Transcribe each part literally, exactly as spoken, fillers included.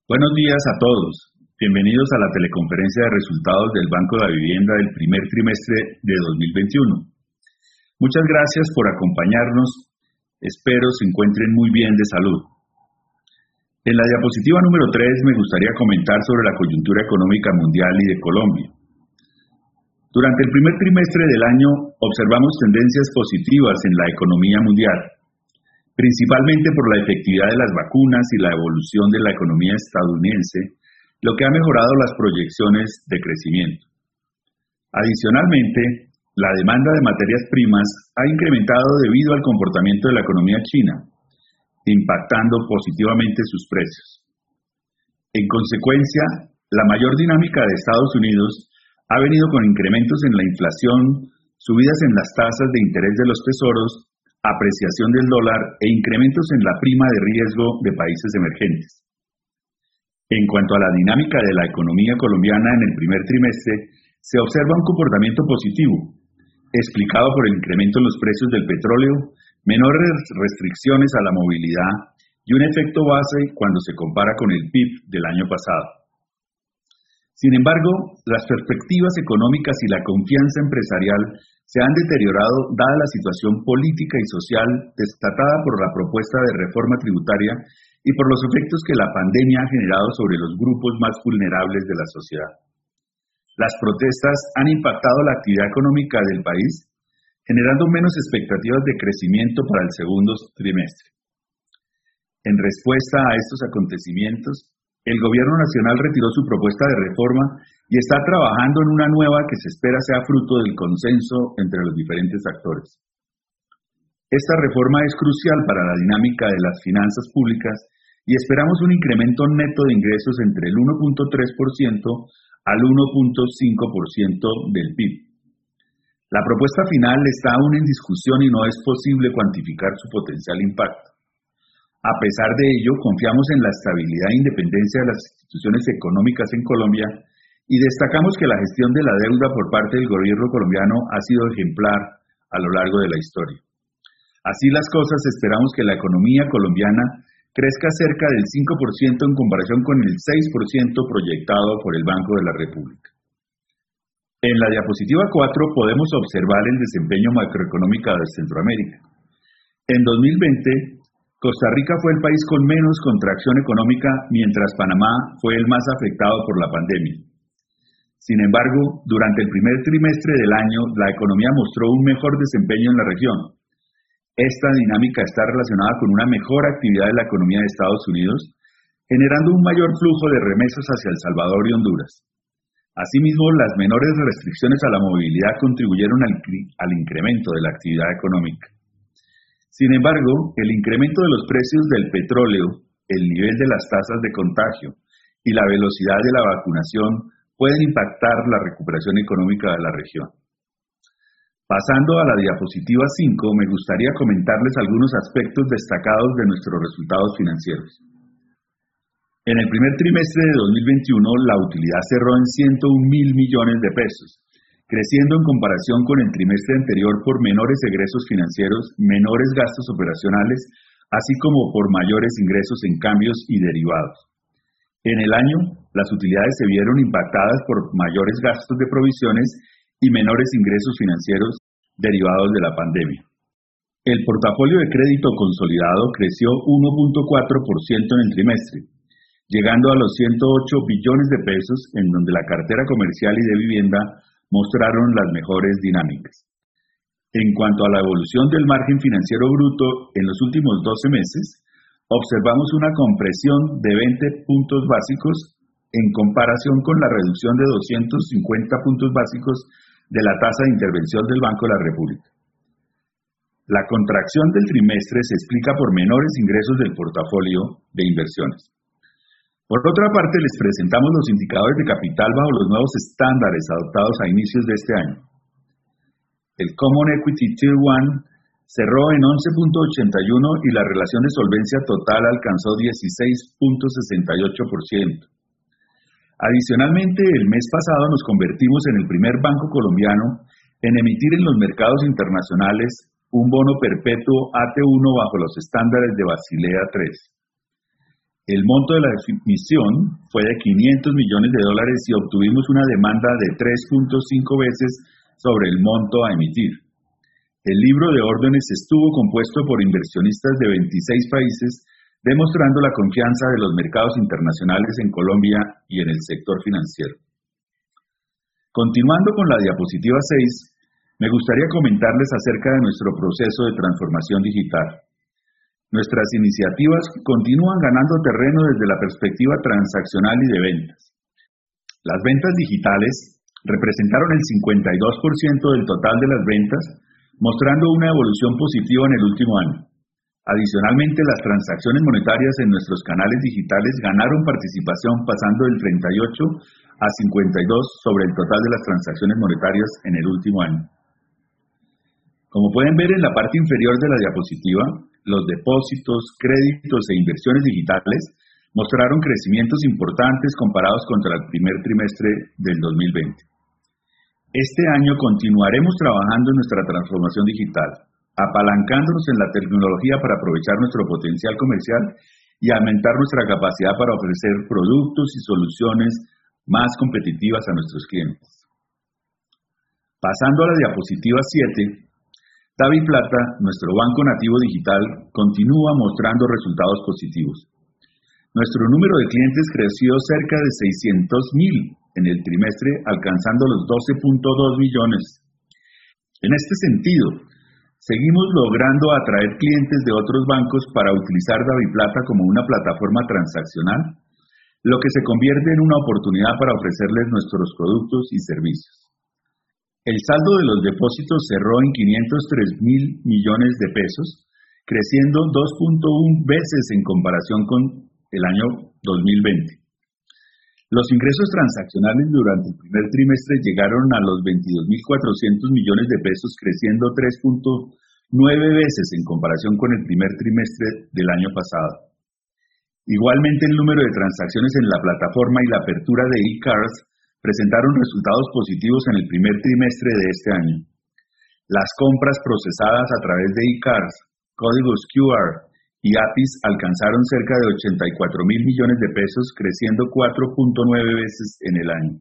Buenos días a todos. Bienvenidos a la teleconferencia de resultados del Banco de la Vivienda del primer trimestre de dos mil veintiuno. Muchas gracias por acompañarnos. Espero se encuentren muy bien de salud. En la diapositiva número tres me gustaría comentar sobre la coyuntura económica mundial y de Colombia. Durante el primer trimestre del año observamos tendencias positivas en la economía mundial, principalmente por la efectividad de las vacunas y la evolución de la economía estadounidense, lo que ha mejorado las proyecciones de crecimiento. Adicionalmente, la demanda de materias primas ha incrementado debido al comportamiento de la economía china, impactando positivamente sus precios. En consecuencia, la mayor dinámica de Estados Unidos ha venido con incrementos en la inflación, subidas en las tasas de interés de los tesoros, apreciación del dólar e incrementos en la prima de riesgo de países emergentes. En cuanto a la dinámica de la economía colombiana en el primer trimestre, se observa un comportamiento positivo, explicado por el incremento en los precios del petróleo, menores restricciones a la movilidad y un efecto base cuando se compara con el P I B del año pasado. Sin embargo, las perspectivas económicas y la confianza empresarial se han deteriorado dada la situación política y social desatada por la propuesta de reforma tributaria y por los efectos que la pandemia ha generado sobre los grupos más vulnerables de la sociedad. Las protestas han impactado la actividad económica del país, generando menos expectativas de crecimiento para el segundo trimestre. En respuesta a estos acontecimientos, el Gobierno Nacional retiró su propuesta de reforma y está trabajando en una nueva que se espera sea fruto del consenso entre los diferentes actores. Esta reforma es crucial para la dinámica de las finanzas públicas y esperamos un incremento neto de ingresos entre el uno punto tres por ciento al uno punto cinco por ciento del P I B. La propuesta final está aún en discusión y no es posible cuantificar su potencial impacto. A pesar de ello, confiamos en la estabilidad e independencia de las instituciones económicas en Colombia y destacamos que la gestión de la deuda por parte del gobierno colombiano ha sido ejemplar a lo largo de la historia. Así las cosas, esperamos que la economía colombiana crezca cerca del cinco por ciento en comparación con el seis por ciento proyectado por el Banco de la República. En la diapositiva cuatro podemos observar el desempeño macroeconómico de Centroamérica. En dos mil veinte, Costa Rica fue el país con menos contracción económica, mientras Panamá fue el más afectado por la pandemia. Sin embargo, durante el primer trimestre del año, la economía mostró un mejor desempeño en la región. Esta dinámica está relacionada con una mejor actividad de la economía de Estados Unidos, generando un mayor flujo de remesas hacia El Salvador y Honduras. Asimismo, las menores restricciones a la movilidad contribuyeron al, al incremento de la actividad económica. Sin embargo, el incremento de los precios del petróleo, el nivel de las tasas de contagio y la velocidad de la vacunación pueden impactar la recuperación económica de la región. Pasando a la diapositiva cinco, me gustaría comentarles algunos aspectos destacados de nuestros resultados financieros. En el primer trimestre de dos mil veintiuno, la utilidad cerró en ciento un mil millones de pesos, creciendo en comparación con el trimestre anterior por menores egresos financieros, menores gastos operacionales, así como por mayores ingresos en cambios y derivados. En el año, las utilidades se vieron impactadas por mayores gastos de provisiones y menores ingresos financieros derivados de la pandemia. El portafolio de crédito consolidado creció uno punto cuatro por ciento en el trimestre, llegando a los ciento ocho billones de pesos, en donde la cartera comercial y de vivienda mostraron las mejores dinámicas. En cuanto a la evolución del margen financiero bruto en los últimos doce meses, observamos una compresión de veinte puntos básicos en comparación con la reducción de doscientos cincuenta puntos básicos de la tasa de intervención del Banco de la República. La contracción del trimestre se explica por menores ingresos del portafolio de inversiones. Por otra parte, les presentamos los indicadores de capital bajo los nuevos estándares adoptados a inicios de este año. El Common Equity Tier uno cerró en once punto ochenta y uno y la relación de solvencia total alcanzó dieciséis punto sesenta y ocho por ciento. Adicionalmente, el mes pasado nos convertimos en el primer banco colombiano en emitir en los mercados internacionales un bono perpetuo A T uno bajo los estándares de Basilea tres. El monto de la emisión fue de quinientos millones de dólares y obtuvimos una demanda de tres punto cinco veces sobre el monto a emitir. El libro de órdenes estuvo compuesto por inversionistas de veintiséis países, demostrando la confianza de los mercados internacionales en Colombia y en el sector financiero. Continuando con la diapositiva seis, me gustaría comentarles acerca de nuestro proceso de transformación digital. Nuestras iniciativas continúan ganando terreno desde la perspectiva transaccional y de ventas. Las ventas digitales representaron el cincuenta y dos por ciento del total de las ventas, mostrando una evolución positiva en el último año. Adicionalmente, las transacciones monetarias en nuestros canales digitales ganaron participación pasando del treinta y ocho a cincuenta y dos sobre el total de las transacciones monetarias en el último año. Como pueden ver en la parte inferior de la diapositiva, los depósitos, créditos e inversiones digitales mostraron crecimientos importantes comparados contra el primer trimestre del dos mil veinte. Este año continuaremos trabajando en nuestra transformación digital, apalancándonos en la tecnología para aprovechar nuestro potencial comercial y aumentar nuestra capacidad para ofrecer productos y soluciones más competitivas a nuestros clientes. Pasando a la diapositiva siete, DaviPlata, nuestro banco nativo digital, continúa mostrando resultados positivos. Nuestro número de clientes creció cerca de seiscientos mil en el trimestre, alcanzando los doce punto dos millones. En este sentido, seguimos logrando atraer clientes de otros bancos para utilizar DaviPlata como una plataforma transaccional, lo que se convierte en una oportunidad para ofrecerles nuestros productos y servicios. El saldo de los depósitos cerró en quinientos tres mil millones de pesos, creciendo dos punto uno veces en comparación con el año dos mil veinte. Los ingresos transaccionales durante el primer trimestre llegaron a los veintidós mil cuatrocientos millones de pesos, creciendo tres punto nueve veces en comparación con el primer trimestre del año pasado. Igualmente, el número de transacciones en la plataforma y la apertura de e-cards presentaron resultados positivos en el primer trimestre de este año. Las compras procesadas a través de e-cards, códigos Q R y A P Is alcanzaron cerca de ochenta y cuatro mil millones de pesos, creciendo cuatro punto nueve veces en el año.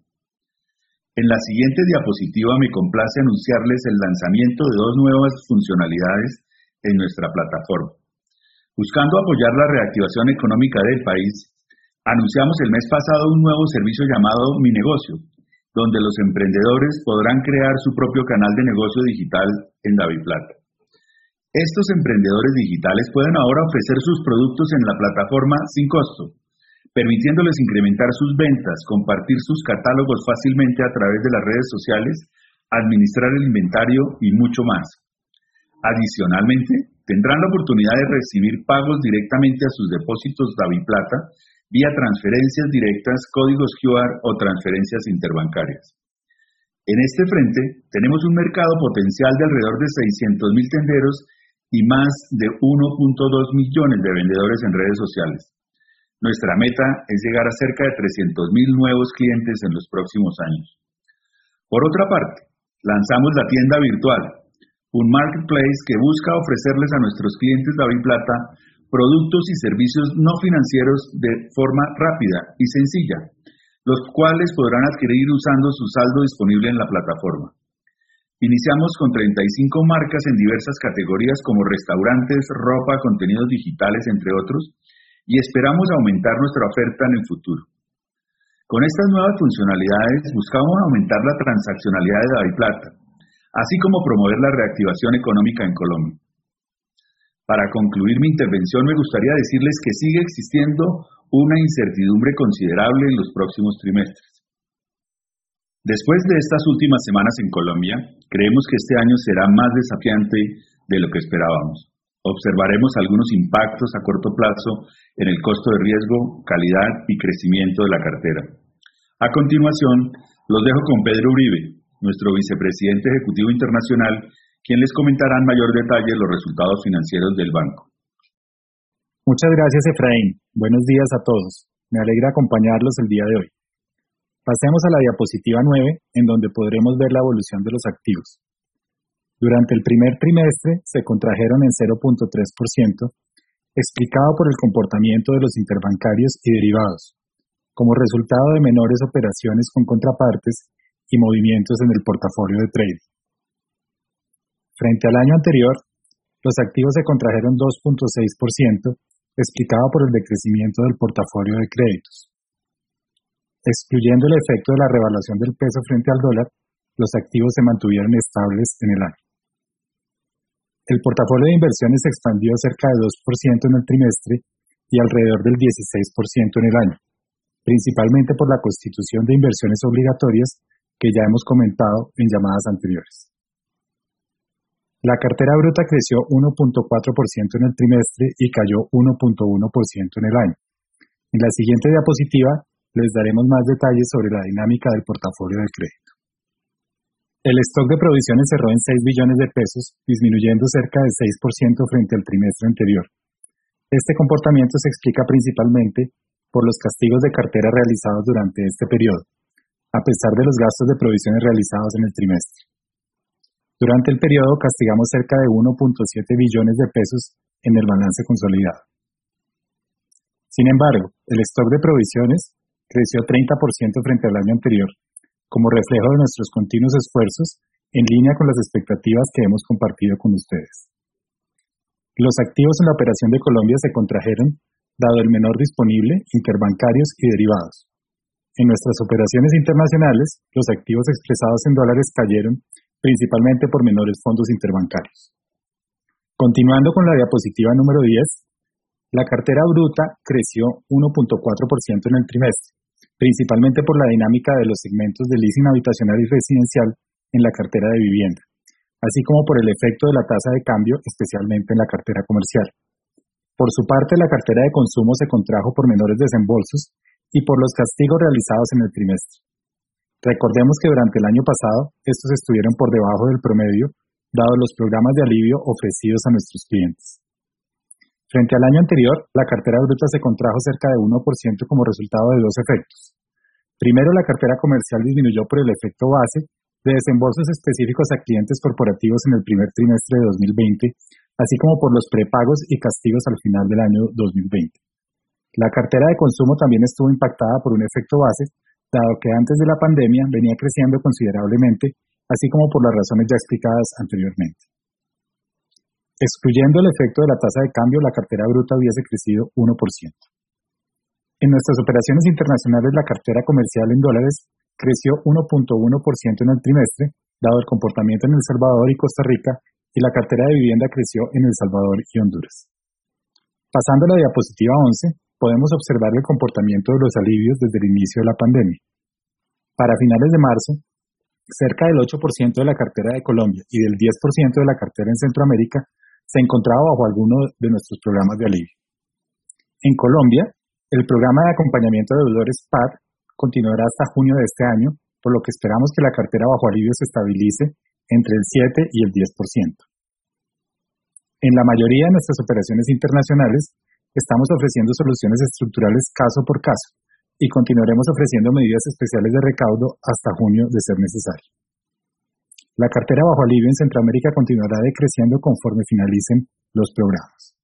En la siguiente diapositiva me complace anunciarles el lanzamiento de dos nuevas funcionalidades en nuestra plataforma. Buscando apoyar la reactivación económica del país, anunciamos el mes pasado un nuevo servicio llamado Mi Negocio, donde los emprendedores podrán crear su propio canal de negocio digital en DaviPlata. Estos emprendedores digitales pueden ahora ofrecer sus productos en la plataforma sin costo, permitiéndoles incrementar sus ventas, compartir sus catálogos fácilmente a través de las redes sociales, administrar el inventario y mucho más. Adicionalmente, tendrán la oportunidad de recibir pagos directamente a sus depósitos DaviPlata vía transferencias directas, códigos Q R o transferencias interbancarias. En este frente, tenemos un mercado potencial de alrededor de seiscientos mil tenderos y más de uno punto dos millones de vendedores en redes sociales. Nuestra meta es llegar a cerca de trescientos mil nuevos clientes en los próximos años. Por otra parte, lanzamos la tienda virtual, un marketplace que busca ofrecerles a nuestros clientes DaviPlata productos y servicios no financieros de forma rápida y sencilla, los cuales podrán adquirir usando su saldo disponible en la plataforma. Iniciamos con treinta y cinco marcas en diversas categorías como restaurantes, ropa, contenidos digitales, entre otros, y esperamos aumentar nuestra oferta en el futuro. Con estas nuevas funcionalidades buscamos aumentar la transaccionalidad de DaviPlata, así como promover la reactivación económica en Colombia. Para concluir mi intervención, me gustaría decirles que sigue existiendo una incertidumbre considerable en los próximos trimestres. Después de estas últimas semanas en Colombia, creemos que este año será más desafiante de lo que esperábamos. Observaremos algunos impactos a corto plazo en el costo de riesgo, calidad y crecimiento de la cartera. A continuación, los dejo con Pedro Uribe, nuestro vicepresidente ejecutivo internacional, quien les comentará en mayor detalle los resultados financieros del banco. Muchas gracias, Efraín. Buenos días a todos. Me alegra acompañarlos el día de hoy. Pasemos a la diapositiva nueve, en donde podremos ver la evolución de los activos. Durante el primer trimestre se contrajeron en cero punto tres por ciento explicado por el comportamiento de los interbancarios y derivados, como resultado de menores operaciones con contrapartes y movimientos en el portafolio de trading. Frente al año anterior, los activos se contrajeron dos punto seis por ciento, explicado por el decrecimiento del portafolio de créditos. Excluyendo el efecto de la revaluación del peso frente al dólar, los activos se mantuvieron estables en el año. El portafolio de inversiones se expandió cerca de dos por ciento en el trimestre y alrededor del dieciséis por ciento en el año, principalmente por la constitución de inversiones obligatorias que ya hemos comentado en llamadas anteriores. La cartera bruta creció uno punto cuatro por ciento en el trimestre y cayó uno punto uno por ciento en el año. En la siguiente diapositiva les daremos más detalles sobre la dinámica del portafolio de crédito. El stock de provisiones cerró en seis billones de pesos, disminuyendo cerca de seis por ciento frente al trimestre anterior. Este comportamiento se explica principalmente por los castigos de cartera realizados durante este periodo, a pesar de los gastos de provisiones realizados en el trimestre. Durante el periodo castigamos cerca de uno punto siete billones de pesos en el balance consolidado. Sin embargo, el stock de provisiones creció treinta por ciento frente al año anterior, como reflejo de nuestros continuos esfuerzos en línea con las expectativas que hemos compartido con ustedes. Los activos en la operación de Colombia se contrajeron, dado el menor disponible, interbancarios y derivados. En nuestras operaciones internacionales, los activos expresados en dólares cayeron, principalmente por menores fondos interbancarios. Continuando con la diapositiva número diez, la cartera bruta creció uno punto cuatro por ciento en el trimestre, principalmente por la dinámica de los segmentos de leasing habitacional y residencial en la cartera de vivienda, así como por el efecto de la tasa de cambio, especialmente en la cartera comercial. Por su parte, la cartera de consumo se contrajo por menores desembolsos y por los castigos realizados en el trimestre. Recordemos que durante el año pasado, estos estuvieron por debajo del promedio, dado los programas de alivio ofrecidos a nuestros clientes. Frente al año anterior, la cartera bruta se contrajo cerca de uno por ciento como resultado de dos efectos. Primero, la cartera comercial disminuyó por el efecto base de desembolsos específicos a clientes corporativos en el primer trimestre de dos mil veinte, así como por los prepagos y castigos al final del año dos mil veinte. La cartera de consumo también estuvo impactada por un efecto base, dado que antes de la pandemia venía creciendo considerablemente, así como por las razones ya explicadas anteriormente. Excluyendo el efecto de la tasa de cambio, la cartera bruta hubiese crecido uno por ciento. En nuestras operaciones internacionales, la cartera comercial en dólares creció uno punto uno por ciento en el trimestre, dado el comportamiento en El Salvador y Costa Rica, y la cartera de vivienda creció en El Salvador y Honduras. Pasando a la diapositiva once, podemos observar el comportamiento de los alivios desde el inicio de la pandemia. Para finales de marzo, cerca del ocho por ciento de la cartera de Colombia y del diez por ciento de la cartera en Centroamérica se encontraba bajo alguno de nuestros programas de alivio. En Colombia, el programa de acompañamiento de deudores P A D continuará hasta junio de este año, por lo que esperamos que la cartera bajo alivio se estabilice entre el siete y el diez por ciento. En la mayoría de nuestras operaciones internacionales, estamos ofreciendo soluciones estructurales caso por caso y continuaremos ofreciendo medidas especiales de recaudo hasta junio de ser necesario. La cartera bajo alivio en Centroamérica continuará decreciendo conforme finalicen los programas.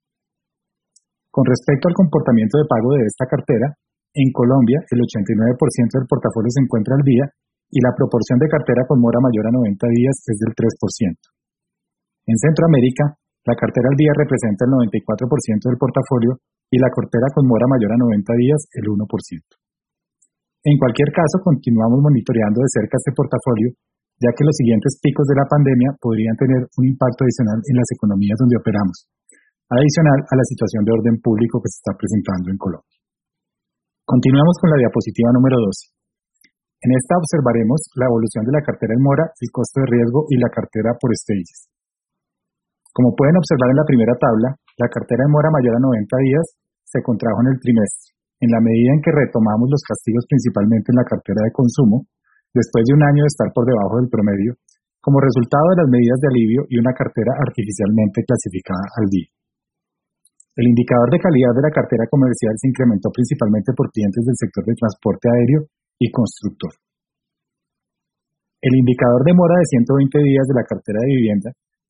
Con respecto al comportamiento de pago de esta cartera, en Colombia el ochenta y nueve por ciento del portafolio se encuentra al día y la proporción de cartera con mora mayor a noventa días es del tres por ciento. En Centroamérica, la cartera al día representa el noventa y cuatro por ciento del portafolio y la cartera con mora mayor a noventa días el uno por ciento. En cualquier caso, continuamos monitoreando de cerca este portafolio, ya que los siguientes picos de la pandemia podrían tener un impacto adicional en las economías donde operamos, adicional a la situación de orden público que se está presentando en Colombia. Continuamos con la diapositiva número doce. En esta observaremos la evolución de la cartera en mora, el costo de riesgo y la cartera por stages. Como pueden observar en la primera tabla, la cartera en mora mayor a noventa días se contrajo en el trimestre, en la medida en que retomamos los castigos principalmente en la cartera de consumo, después de un año de estar por debajo del promedio, como resultado de las medidas de alivio y una cartera artificialmente clasificada al día. El indicador de calidad de la cartera comercial se incrementó principalmente por clientes del sector de transporte aéreo y constructor. El indicador de mora de ciento veinte días de la cartera de vivienda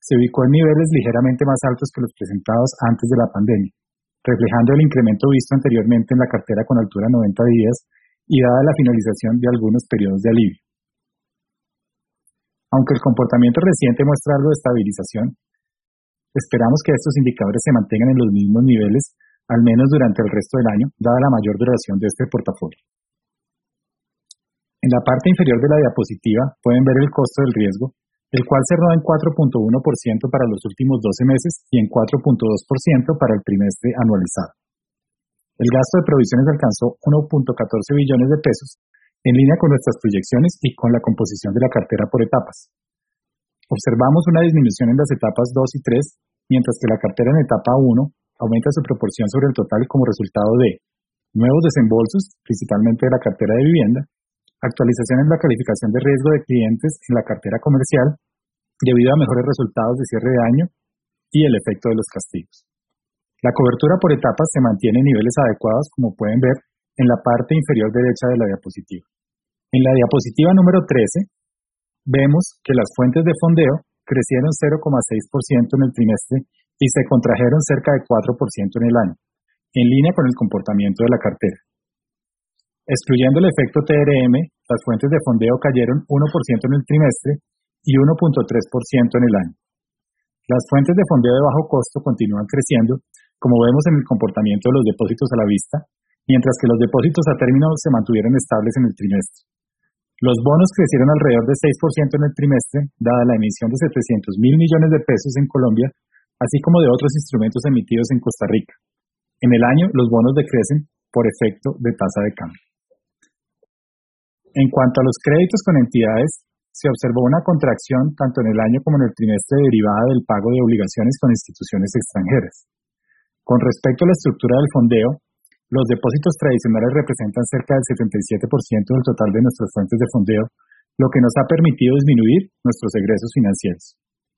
se ubicó en niveles ligeramente más altos que los presentados antes de la pandemia, reflejando el incremento visto anteriormente en la cartera con altura noventa días y dada la finalización de algunos periodos de alivio. Aunque el comportamiento reciente muestra algo de estabilización, esperamos que estos indicadores se mantengan en los mismos niveles, al menos durante el resto del año, dada la mayor duración de este portafolio. En la parte inferior de la diapositiva pueden ver el costo del riesgo, el cual cerró en cuatro punto uno por ciento para los últimos doce meses y en cuatro punto dos por ciento para el trimestre anualizado. El gasto de provisiones alcanzó uno punto catorce billones de pesos, en línea con nuestras proyecciones y con la composición de la cartera por etapas. Observamos una disminución en las etapas dos y tres, mientras que la cartera en etapa uno aumenta su proporción sobre el total como resultado de nuevos desembolsos, principalmente de la cartera de vivienda, actualizaciones en la calificación de riesgo de clientes en la cartera comercial, debido a mejores resultados de cierre de año y el efecto de los castigos. La cobertura por etapas se mantiene en niveles adecuados, como pueden ver en la parte inferior derecha de la diapositiva. En la diapositiva número trece, vemos que las fuentes de fondeo crecieron cero coma seis por ciento en el trimestre y se contrajeron cerca de cuatro por ciento en el año, en línea con el comportamiento de la cartera. Excluyendo el efecto T R M, las fuentes de fondeo cayeron uno por ciento en el trimestre y uno punto tres por ciento en el año. Las fuentes de fondeo de bajo costo continúan creciendo, como vemos en el comportamiento de los depósitos a la vista, mientras que los depósitos a término se mantuvieron estables en el trimestre. Los bonos crecieron alrededor de seis por ciento en el trimestre, dada la emisión de setecientos mil millones de pesos en Colombia, así como de otros instrumentos emitidos en Costa Rica. En el año, los bonos decrecen por efecto de tasa de cambio. En cuanto a los créditos con entidades, se observó una contracción tanto en el año como en el trimestre derivada del pago de obligaciones con instituciones extranjeras. Con respecto a la estructura del fondeo, los depósitos tradicionales representan cerca del setenta y siete por ciento del total de nuestras fuentes de fondeo, lo que nos ha permitido disminuir nuestros egresos financieros.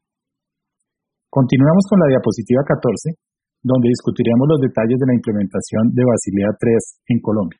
Continuamos con la diapositiva catorce, donde discutiremos los detalles de la implementación de Basilea tres en Colombia.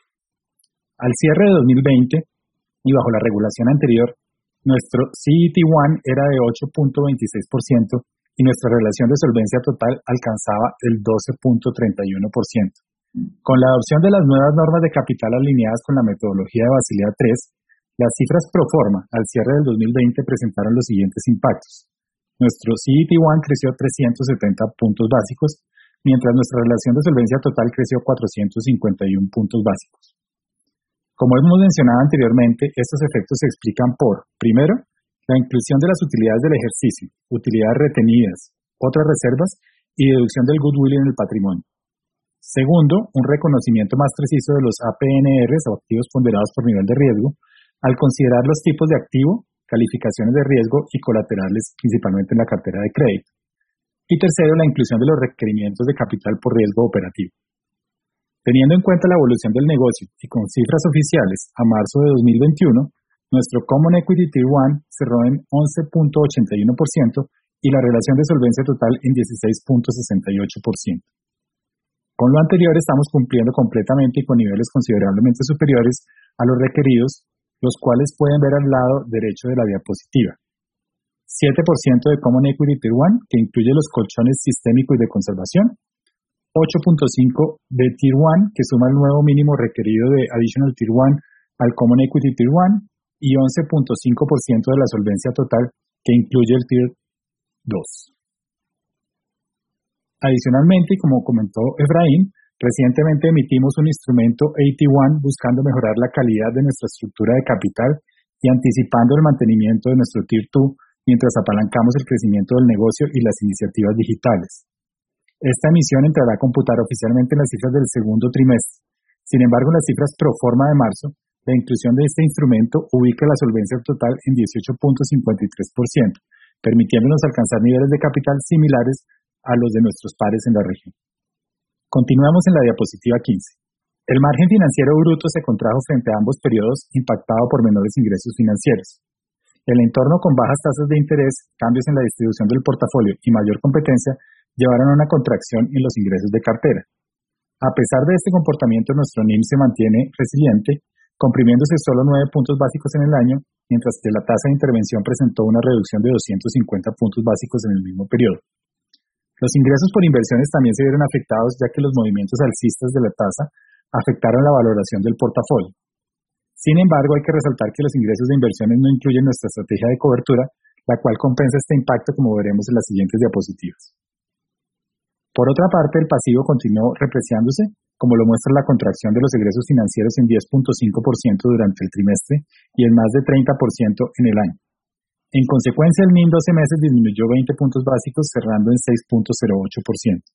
Al cierre de dos mil veinte, y bajo la regulación anterior, nuestro C E T uno era de ocho punto veintiséis por ciento y nuestra relación de solvencia total alcanzaba el doce punto treinta y uno por ciento. Con la adopción de las nuevas normas de capital alineadas con la metodología de Basilea tres, las cifras pro forma al cierre del dos mil veinte presentaron los siguientes impactos. Nuestro C E T uno creció trescientos setenta puntos básicos, mientras nuestra relación de solvencia total creció cuatrocientos cincuenta y uno puntos básicos. Como hemos mencionado anteriormente, estos efectos se explican por, primero, la inclusión de las utilidades del ejercicio, utilidades retenidas, otras reservas y deducción del goodwill en el patrimonio. Segundo, un reconocimiento más preciso de los A P N Rs o activos ponderados por nivel de riesgo, al considerar los tipos de activo, calificaciones de riesgo y colaterales, principalmente en la cartera de crédito. Y tercero, la inclusión de los requerimientos de capital por riesgo operativo. Teniendo en cuenta la evolución del negocio y con cifras oficiales a marzo de dos mil veintiuno, nuestro Common Equity Tier uno cerró en once punto ochenta y uno por ciento y la relación de solvencia total en dieciséis punto sesenta y ocho por ciento. Con lo anterior estamos cumpliendo completamente y con niveles considerablemente superiores a los requeridos, los cuales pueden ver al lado derecho de la diapositiva. siete por ciento de Common Equity Tier uno, que incluye los colchones sistémico y de conservación, ocho punto cinco de Tier uno, que suma el nuevo mínimo requerido de Additional Tier uno al Common Equity Tier uno, y once punto cinco por ciento de la solvencia total, que incluye el Tier dos. Adicionalmente, y como comentó Efraín, recientemente emitimos un instrumento A T uno buscando mejorar la calidad de nuestra estructura de capital y anticipando el mantenimiento de nuestro Tier dos mientras apalancamos el crecimiento del negocio y las iniciativas digitales. Esta emisión entrará a computar oficialmente en las cifras del segundo trimestre. Sin embargo, en las cifras pro forma de marzo, la inclusión de este instrumento ubica la solvencia total en dieciocho punto cincuenta y tres por ciento, permitiéndonos alcanzar niveles de capital similares a los de nuestros pares en la región. Continuamos en la diapositiva quince. El margen financiero bruto se contrajo frente a ambos periodos, impactado por menores ingresos financieros. El entorno con bajas tasas de interés, cambios en la distribución del portafolio y mayor competencia llevaron a una contracción en los ingresos de cartera. A pesar de este comportamiento, nuestro N I M se mantiene resiliente, comprimiéndose solo nueve puntos básicos en el año mientras que la tasa de intervención presentó una reducción de doscientos cincuenta puntos básicos en el mismo periodo. Los ingresos por inversiones también se vieron afectados, ya que los movimientos alcistas de la tasa afectaron la valoración del portafolio. Sin embargo, hay que resaltar que los ingresos de inversiones no incluyen nuestra estrategia de cobertura, la cual compensa este impacto, como veremos en las siguientes diapositivas. Por otra parte, el pasivo continuó repreciándose, como lo muestra la contracción de los egresos financieros en diez punto cinco por ciento durante el trimestre y en más de treinta por ciento en el año. En consecuencia, el M I N doce meses disminuyó veinte puntos básicos, cerrando en seis punto cero ocho por ciento.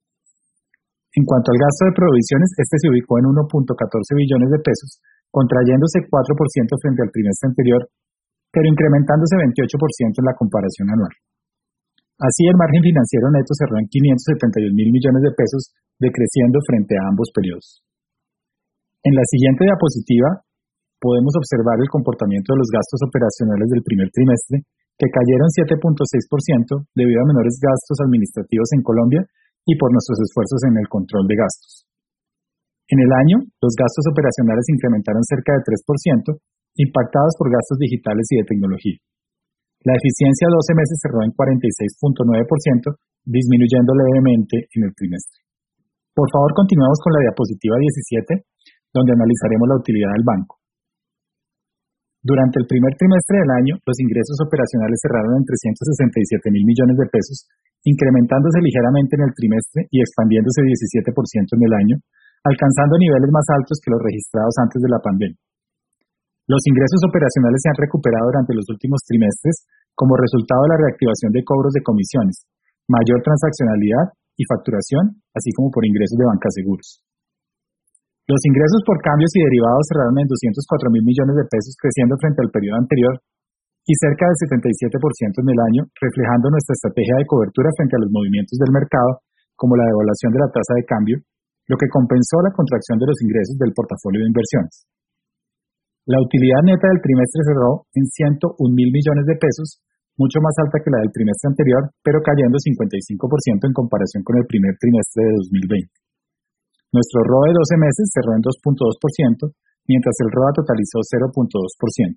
En cuanto al gasto de provisiones, este se ubicó en uno punto catorce billones de pesos, contrayéndose cuatro por ciento frente al trimestre anterior, pero incrementándose veintiocho por ciento en la comparación anual. Así, el margen financiero neto cerró en quinientos setenta y dos mil millones de pesos, decreciendo frente a ambos periodos. En la siguiente diapositiva, podemos observar el comportamiento de los gastos operacionales del primer trimestre, que cayeron siete punto seis por ciento debido a menores gastos administrativos en Colombia y por nuestros esfuerzos en el control de gastos. En el año, los gastos operacionales incrementaron cerca de tres por ciento, impactados por gastos digitales y de tecnología. La eficiencia a doce meses cerró en cuarenta y seis punto nueve por ciento, disminuyendo levemente en el trimestre. Por favor, continuemos con la diapositiva diecisiete, donde analizaremos la utilidad del banco. Durante el primer trimestre del año, los ingresos operacionales cerraron en trescientos sesenta y siete mil millones de pesos, incrementándose ligeramente en el trimestre y expandiéndose diecisiete por ciento en el año, alcanzando niveles más altos que los registrados antes de la pandemia. Los ingresos operacionales se han recuperado durante los últimos trimestres como resultado de la reactivación de cobros de comisiones, mayor transaccionalidad y facturación, así como por ingresos de bancaseguros. Los ingresos por cambios y derivados cerraron en doscientos cuatro mil millones de pesos, creciendo frente al periodo anterior y cerca del setenta y siete por ciento en el año, reflejando nuestra estrategia de cobertura frente a los movimientos del mercado, como la devaluación de la tasa de cambio, lo que compensó la contracción de los ingresos del portafolio de inversiones. La utilidad neta del trimestre cerró en ciento un mil millones de pesos, mucho más alta que la del trimestre anterior, pero cayendo cincuenta y cinco por ciento en comparación con el primer trimestre de dos mil veinte. Nuestro R O E de doce meses cerró en dos punto dos por ciento, mientras el R O A totalizó cero punto dos por ciento.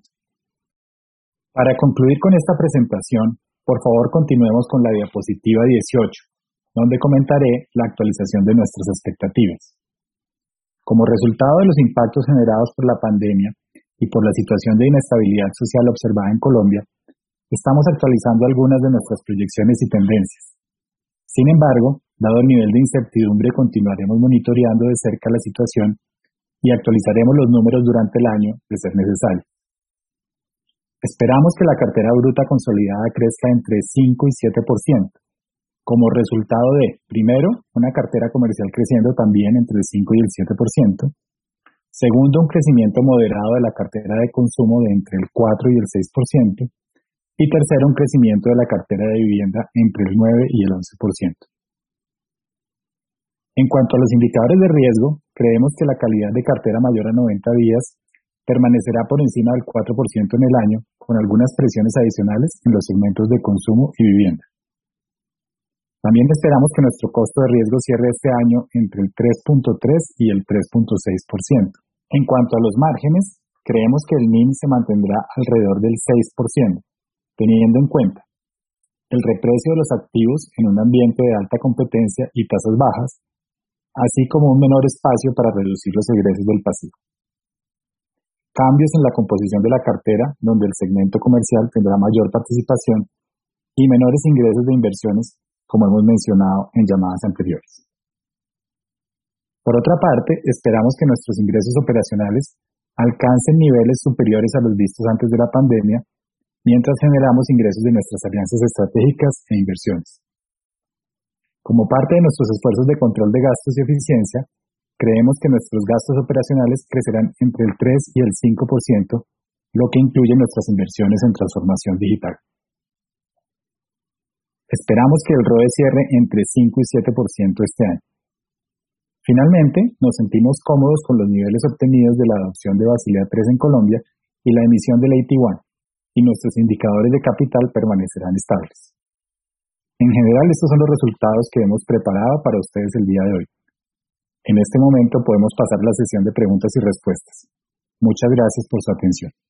Para concluir con esta presentación, por favor continuemos con la diapositiva dieciocho, donde comentaré la actualización de nuestras expectativas. Como resultado de los impactos generados por la pandemia y por la situación de inestabilidad social observada en Colombia, estamos actualizando algunas de nuestras proyecciones y tendencias. Sin embargo, dado el nivel de incertidumbre, continuaremos monitoreando de cerca la situación y actualizaremos los números durante el año de ser necesario. Esperamos que la cartera bruta consolidada crezca entre cinco y siete por ciento, como resultado de, primero, una cartera comercial creciendo también entre el cinco y el siete por ciento, segundo, un crecimiento moderado de la cartera de consumo de entre el cuatro y el seis por ciento, y tercero, un crecimiento de la cartera de vivienda entre el nueve y el once por ciento. En cuanto a los indicadores de riesgo, creemos que la calidad de cartera mayor a noventa días permanecerá por encima del cuatro por ciento en el año, con algunas presiones adicionales en los segmentos de consumo y vivienda. También esperamos que nuestro costo de riesgo cierre este año entre el tres punto tres y el tres punto seis por ciento. En cuanto a los márgenes, creemos que el M I N se mantendrá alrededor del seis por ciento, teniendo en cuenta el reprecio de los activos en un ambiente de alta competencia y tasas bajas, así como un menor espacio para reducir los egresos del pasivo. Cambios en la composición de la cartera, donde el segmento comercial tendrá mayor participación, y menores ingresos de inversiones, como hemos mencionado en llamadas anteriores. Por otra parte, esperamos que nuestros ingresos operacionales alcancen niveles superiores a los vistos antes de la pandemia, mientras generamos ingresos de nuestras alianzas estratégicas e inversiones. Como parte de nuestros esfuerzos de control de gastos y eficiencia, creemos que nuestros gastos operacionales crecerán entre el tres y el cinco por ciento, lo que incluye nuestras inversiones en transformación digital. Esperamos que el R O E cierre entre cinco y siete por ciento este año. Finalmente, nos sentimos cómodos con los niveles obtenidos de la adopción de Basilea tres en Colombia y la emisión del A T uno, y nuestros indicadores de capital permanecerán estables. En general, estos son los resultados que hemos preparado para ustedes el día de hoy. En este momento podemos pasar a la sesión de preguntas y respuestas. Muchas gracias por su atención.